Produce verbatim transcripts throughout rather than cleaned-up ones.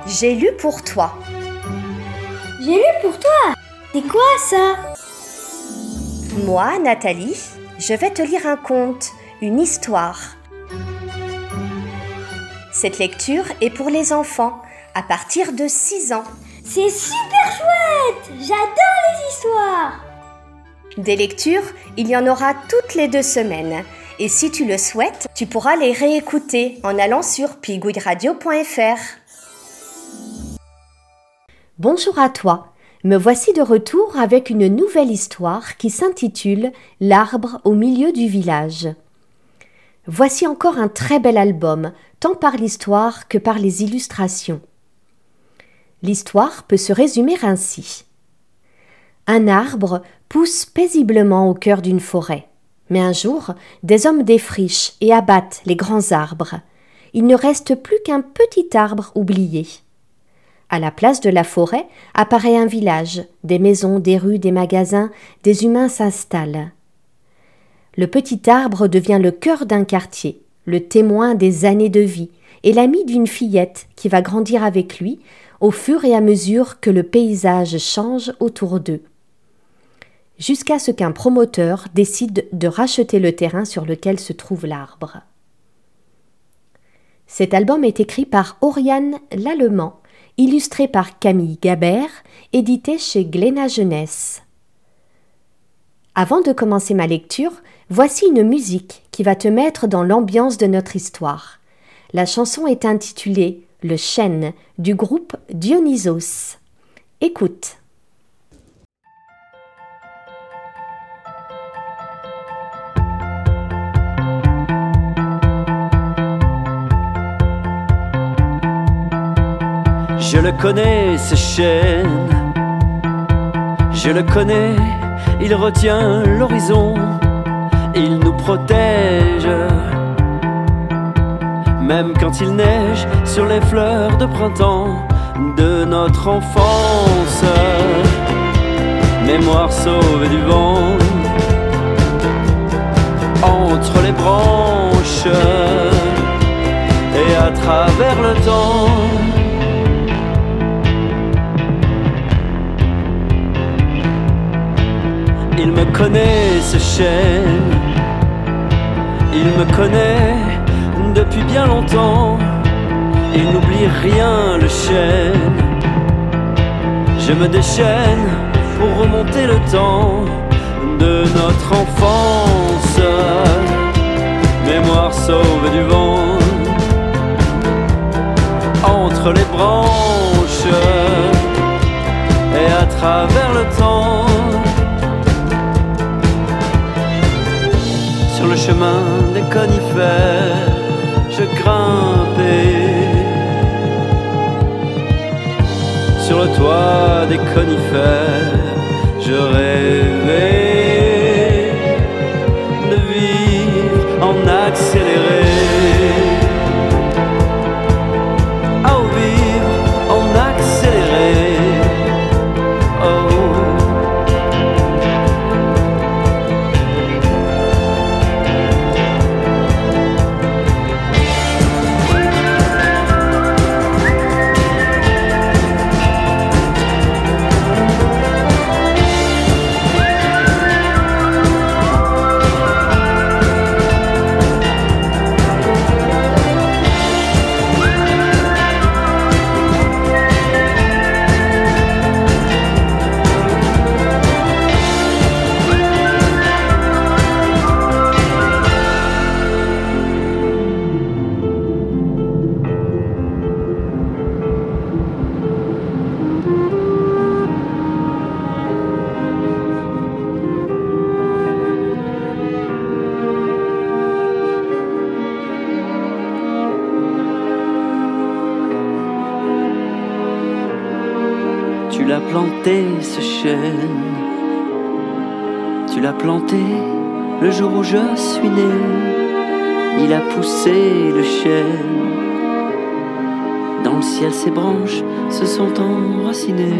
J'ai lu pour toi. J'ai lu pour toi. C'est quoi ça? Moi, Nathalie, je vais te lire un conte, une histoire. Cette lecture est pour les enfants à partir de six ans. C'est super chouette! J'adore les histoires! Des lectures, il y en aura toutes les deux semaines. Et si tu le souhaites, tu pourras les réécouter en allant sur pigouille radio point f r. Bonjour à toi. Me voici de retour avec une nouvelle histoire qui s'intitule « L'arbre au milieu du village ». Voici encore un très bel album, tant par l'histoire que par les illustrations. L'histoire peut se résumer ainsi. Un arbre pousse paisiblement au cœur d'une forêt. Mais un jour, des hommes défrichent et abattent les grands arbres. Il ne reste plus qu'un petit arbre oublié. À la place de la forêt apparaît un village, des maisons, des rues, des magasins, des humains s'installent. Le petit arbre devient le cœur d'un quartier, le témoin des années de vie et l'ami d'une fillette qui va grandir avec lui au fur et à mesure que le paysage change autour d'eux. Jusqu'à ce qu'un promoteur décide de racheter le terrain sur lequel se trouve l'arbre. Cet album est écrit par Oriane Lallemand, illustré par Camille Gabert, édité chez Glénat Jeunesse. Avant de commencer ma lecture, voici une musique qui va te mettre dans l'ambiance de notre histoire. La chanson est intitulée « Le chêne » du groupe Dionysos. Écoute. Je le connais, ce chêne, je le connais, il retient l'horizon, il nous protège, même quand il neige sur les fleurs de printemps de notre enfance. Mémoire sauvée du vent, entre les branches et à travers le temps. Il me connaît, ce chêne, il me connaît depuis bien longtemps. Il n'oublie rien, le chêne. Je me déchaîne pour remonter le temps de notre enfance. Mémoire sauvée du vent, entre les branches et à travers le temps. Sur le chemin des conifères, je grimpais. Sur le toit des conifères, je rêvais de vivre en accéléré. Oh, vivre en accéléré. Oh. Tu l'as planté, ce chêne, tu l'as planté le jour où je suis né. Il a poussé, le chêne, dans le ciel ses branches se sont enracinées.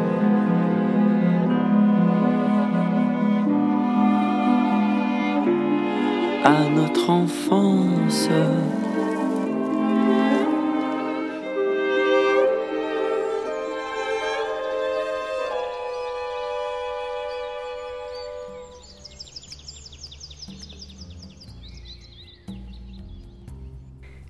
À notre enfance,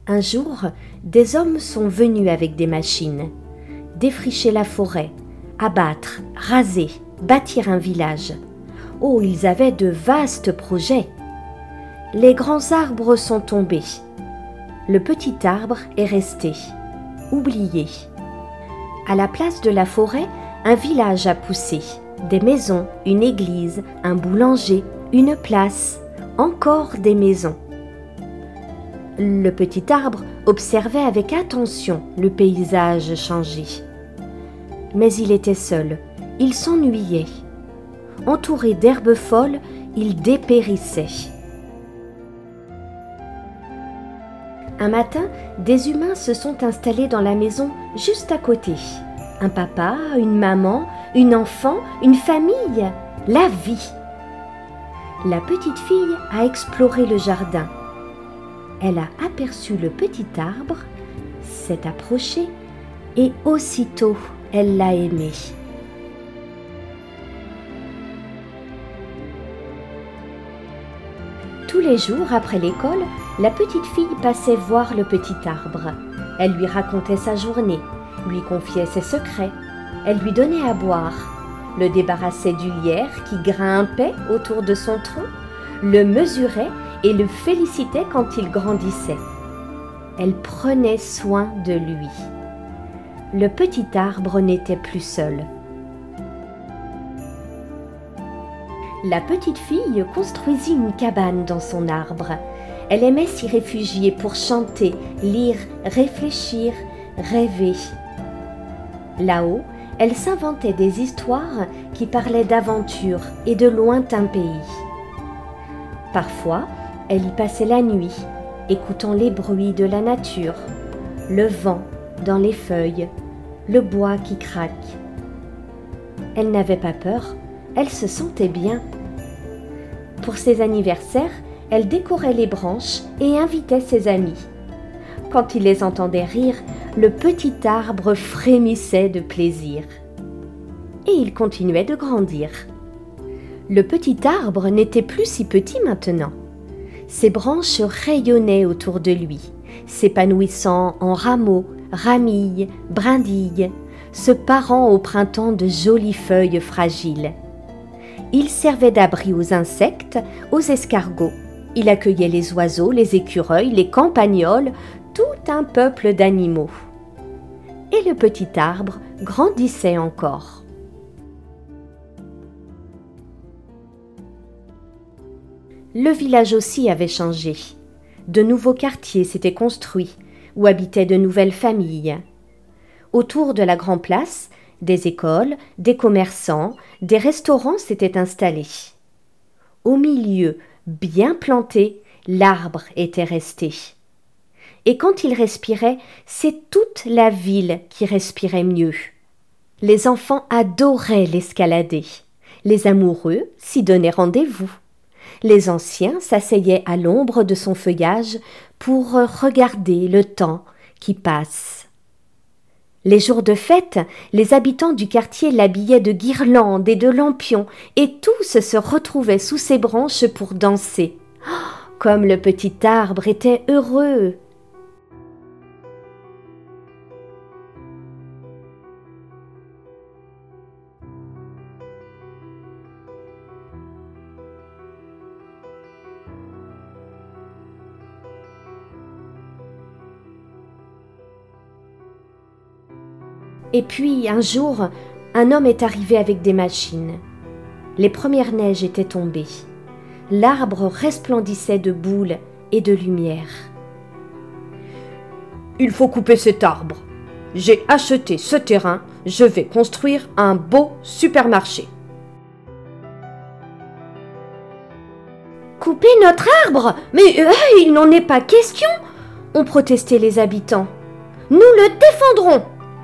Un jour, des hommes sont venus avec des machines, défricher la forêt, abattre, raser, bâtir un village. Oh, ils avaient de vastes projets. Les grands arbres sont tombés. Le petit arbre est resté, oublié. À la place de la forêt, un village a poussé. Des maisons, une église, un boulanger, une place, encore des maisons. Le petit arbre observait avec attention le paysage changé. Mais il était seul, il s'ennuyait. Entouré d'herbes folles, il dépérissait. Un matin, des humains se sont installés dans la maison juste à côté. Un papa, une maman, une enfant, une famille, la vie. La petite fille a exploré le jardin. Elle a aperçu le petit arbre, s'est approchée et aussitôt elle l'a aimé. Tous les jours après l'école, la petite fille passait voir le petit arbre. Elle lui racontait sa journée, lui confiait ses secrets. Elle lui donnait à boire, le débarrassait du lierre qui grimpait autour de son tronc, le mesurait et le félicitait quand il grandissait. Elle prenait soin de lui. Le petit arbre n'était plus seul. La petite fille construisit une cabane dans son arbre. Elle aimait s'y réfugier pour chanter, lire, réfléchir, rêver. Là-haut, elle s'inventait des histoires qui parlaient d'aventures et de lointains pays. Parfois, elle y passait la nuit, écoutant les bruits de la nature, le vent dans les feuilles, le bois qui craque. Elle n'avait pas peur, elle se sentait bien. Pour ses anniversaires, elle décorait les branches et invitait ses amis. Quand il les entendait rire, le petit arbre frémissait de plaisir. Et il continuait de grandir. Le petit arbre n'était plus si petit maintenant. Ses branches rayonnaient autour de lui, s'épanouissant en rameaux, ramilles, brindilles, se parant au printemps de jolies feuilles fragiles. Il servait d'abri aux insectes, aux escargots. Il accueillait les oiseaux, les écureuils, les campagnols, tout un peuple d'animaux. Et le petit arbre grandissait encore. Le village aussi avait changé. De nouveaux quartiers s'étaient construits, où habitaient de nouvelles familles. Autour de la grande place, des écoles, des commerçants, des restaurants s'étaient installés. Au milieu, bien planté, l'arbre était resté. Et quand il respirait, c'est toute la ville qui respirait mieux. Les enfants adoraient l'escalader. Les amoureux s'y donnaient rendez-vous. Les anciens s'asseyaient à l'ombre de son feuillage pour regarder le temps qui passe. Les jours de fête, les habitants du quartier l'habillaient de guirlandes et de lampions, et tous se retrouvaient sous ses branches pour danser. Oh, comme le petit arbre était heureux! Et puis, un jour, un homme est arrivé avec des machines. Les premières neiges étaient tombées. L'arbre resplendissait de boules et de lumière. « Il faut couper cet arbre. J'ai acheté ce terrain, je vais construire un beau supermarché. »« Couper notre arbre ? Mais euh, il n'en est pas question !» ont protesté les habitants. « Nous le défendrons !»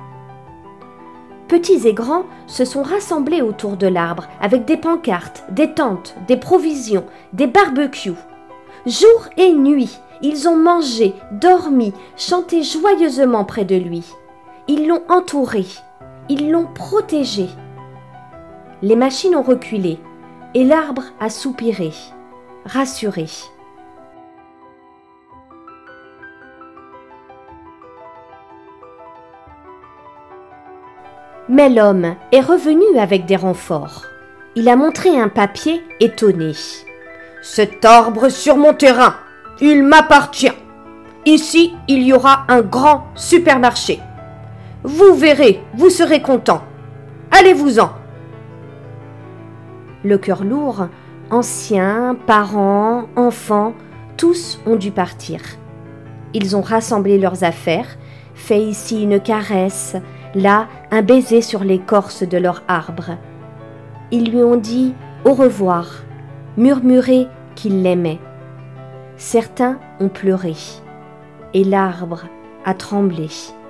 Petits et grands se sont rassemblés autour de l'arbre avec des pancartes, des tentes, des provisions, des barbecues. Jour et nuit, ils ont mangé, dormi, chanté joyeusement près de lui. Ils l'ont entouré, ils l'ont protégé. Les machines ont reculé et l'arbre a soupiré, rassuré. Mais l'homme est revenu avec des renforts. Il a montré un papier étonné. « Cet arbre sur mon terrain, il m'appartient. Ici, il y aura un grand supermarché. Vous verrez, vous serez content. Allez-vous-en !» Le cœur lourd, anciens, parents, enfants, tous ont dû partir. Ils ont rassemblé leurs affaires, fait ici une caresse, là un baiser sur l'écorce de leur arbre. Ils lui ont dit au revoir, murmuré qu'ils l'aimaient. Certains ont pleuré, et l'arbre a tremblé.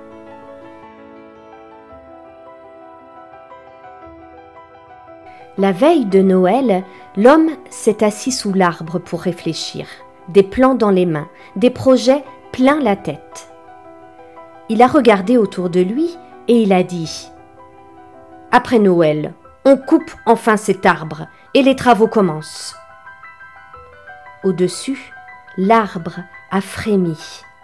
La veille de Noël, l'homme s'est assis sous l'arbre pour réfléchir, des plans dans les mains, des projets plein la tête. Il a regardé autour de lui et il a dit « Après Noël, on coupe enfin cet arbre et les travaux commencent. » Au-dessus, l'arbre a frémi.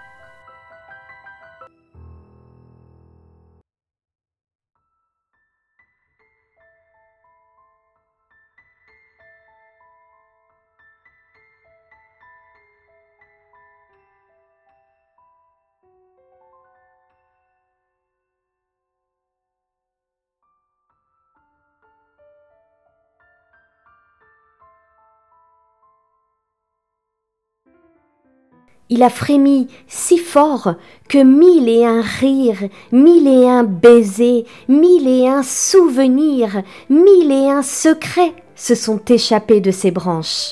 Il a frémi si fort que mille et un rires, mille et un baisers, mille et un souvenirs, mille et un secrets se sont échappés de ses branches.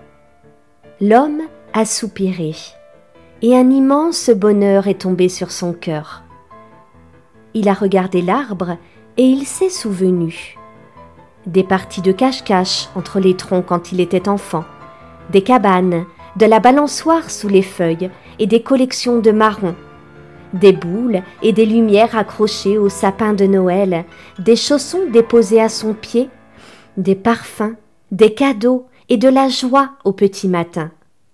L'homme a soupiré, et un immense bonheur est tombé sur son cœur. Il a regardé l'arbre et il s'est souvenu. Des parties de cache-cache entre les troncs quand il était enfant, des cabanes, de la balançoire sous les feuilles et des collections de marrons, des boules et des lumières accrochées au sapin de Noël, des chaussons déposés à son pied, des parfums, des cadeaux et de la joie au petit matin.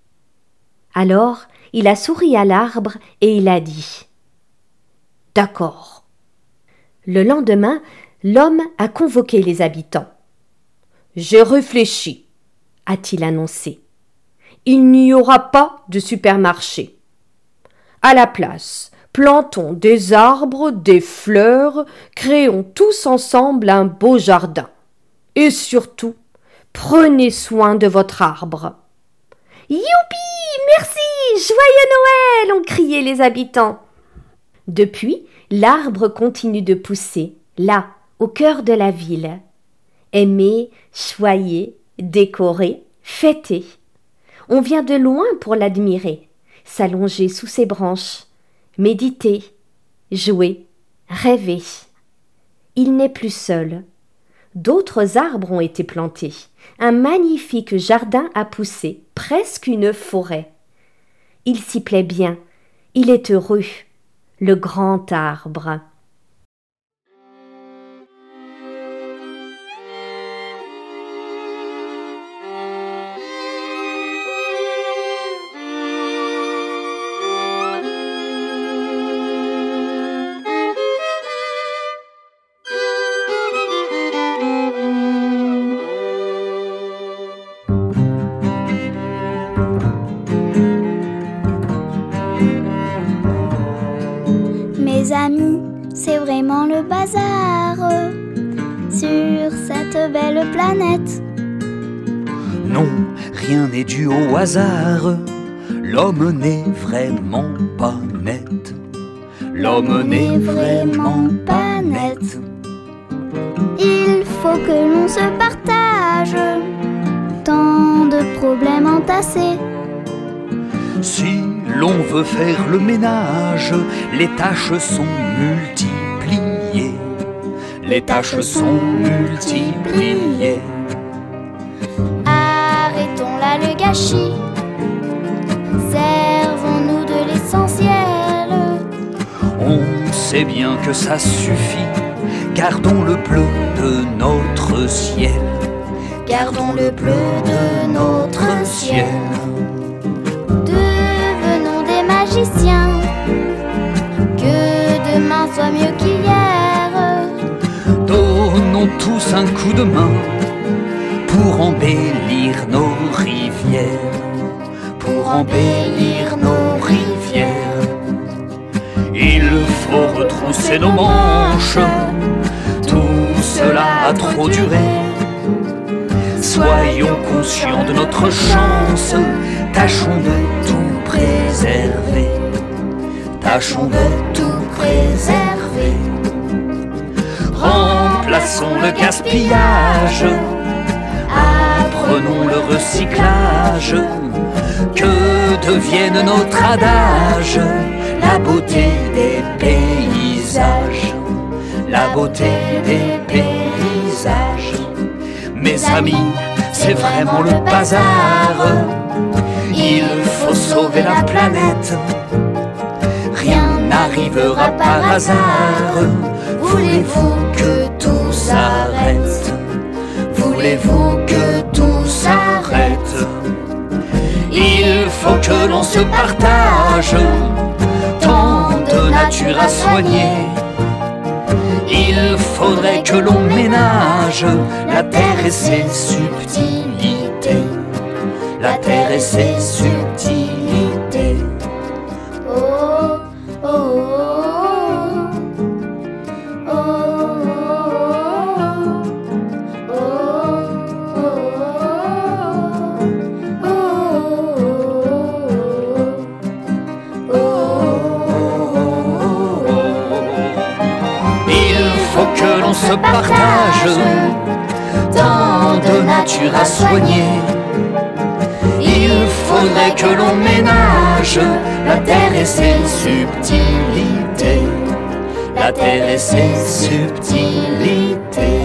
Alors, il a souri à l'arbre et il a dit « D'accord ». Le lendemain, l'homme a convoqué les habitants. « J'ai réfléchi », a-t-il annoncé. Il n'y aura pas de supermarché. À la place, plantons des arbres, des fleurs, créons tous ensemble un beau jardin. Et surtout, prenez soin de votre arbre. Youpi! Merci! Joyeux Noël! Ont crié les habitants. Depuis, l'arbre continue de pousser, là, au cœur de la ville. Aimé, choyé, décoré, fêté. On vient de loin pour l'admirer, s'allonger sous ses branches, méditer, jouer, rêver. Il n'est plus seul. D'autres arbres ont été plantés. Un magnifique jardin a poussé, presque une forêt. Il s'y plaît bien. Il est heureux, le grand arbre. Mes amis, c'est vraiment le bazar sur cette belle planète. Non, rien n'est dû au hasard. L'homme n'est vraiment pas net. L'homme n'est vraiment pas net. Il faut que l'on se partage tant de problèmes entassés. Si l'on veut faire le ménage, les tâches sont multipliées. Les tâches sont multipliées. Arrêtons là le gâchis. Servons-nous de l'essentiel. On sait bien que ça suffit. Gardons le bleu de notre ciel. Gardons le bleu de notre ciel. Devenons des magiciens. Que demain soit mieux qu'hier. tous un coup de main pour embellir nos rivières, pour embellir nos rivières. Il faut retrousser nos manches, tout cela a trop duré. Soyons conscients de notre chance, tâchons de tout préserver, tâchons de tout préserver. Remplaçons le gaspillage, apprenons le recyclage, que devienne notre adage, la beauté des paysages, la beauté des paysages. Mes amis, c'est vraiment le bazar, il faut sauver la planète, rien n'arrivera par hasard. Voulez-vous que tout s'arrête? Voulez-vous que tout s'arrête? Il faut que l'on se partage, tant de nature à soigner. Il faudrait que l'on ménage la terre et ses subtilités, la terre et ses subtilités. Oh, oh, oh, oh, On se partage tant de nature à soigner. Il faudrait que l'on ménage la terre et ses subtilités, la terre et ses subtilités.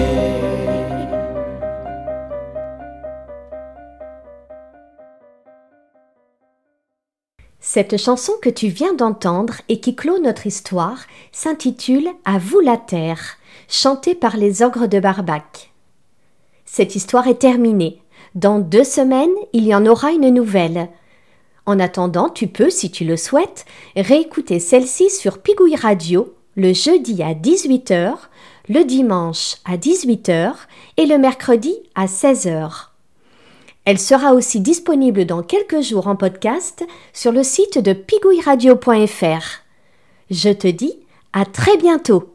Cette chanson que tu viens d'entendre et qui clôt notre histoire s'intitule « À vous la terre », chantée par les Ogres de Barbac. Cette histoire est terminée. Dans deux semaines, il y en aura une nouvelle. En attendant, tu peux, si tu le souhaites, réécouter celle-ci sur Pigouille Radio le jeudi à dix-huit heures, le dimanche à dix-huit heures et le mercredi à seize heures. Elle sera aussi disponible dans quelques jours en podcast sur le site de pigouille radio point f r. Je te dis à très bientôt.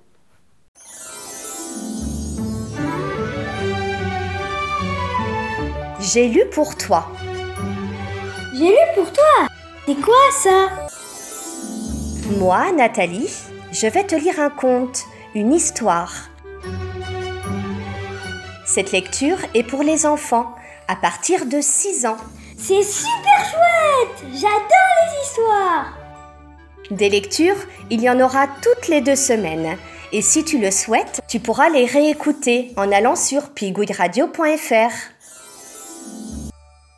J'ai lu pour toi. J'ai lu pour toi. C'est quoi ça? Moi, Nathalie, je vais te lire un conte, une histoire. Cette lecture est pour les enfants à partir de six ans. C'est super chouette! J'adore les histoires! Des lectures, il y en aura toutes les deux semaines. Et si tu le souhaites, tu pourras les réécouter en allant sur pigouille radio point f r.